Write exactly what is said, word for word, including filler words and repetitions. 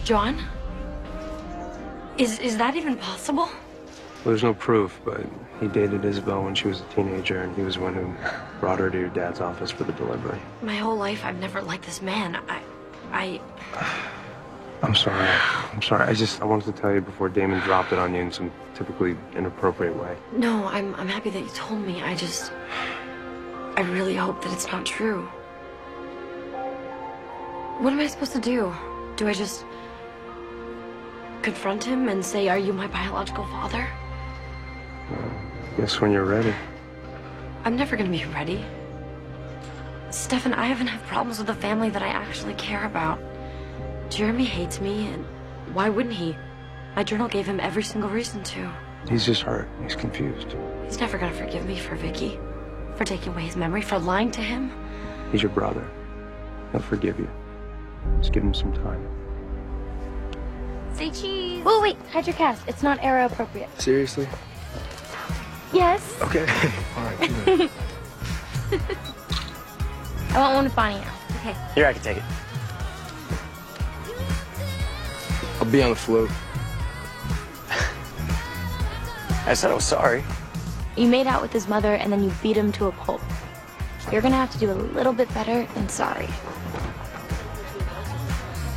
John? Is, is that even possible? Well, there's no proof, but he dated Isabel when she was a teenager, and he was the one who brought her to your dad's office for the delivery. My whole life, I've never liked this man. I... I... I'm sorry. I'm sorry. I just, I wanted to tell you before Damon dropped it on you in some typically inappropriate way. No, I'm, I'm happy that you told me. I just... I really hope that it's not true. What am I supposed to do? Do I just... confront him and say, are you my biological father? Well, guess when you're ready. I'm never gonna be ready. Stefan, I haven't had problems with a family that I actually care about. Jeremy hates me, and why wouldn't he? My journal gave him every single reason to. He's just hurt. He's confused. He's never gonna forgive me for Vicky, for taking away his memory, for lying to him. He's your brother. He'll forgive you. Just give him some time. Say cheese. Oh, wait, hide your cast. It's not era appropriate. Seriously? Yes. Okay. All right, do it. I want one with Bonnie now. Okay. Here, I can take it. I'll be on the float. I said I was sorry. You made out with his mother and then you beat him to a pulp. You're gonna have to do a little bit better than sorry.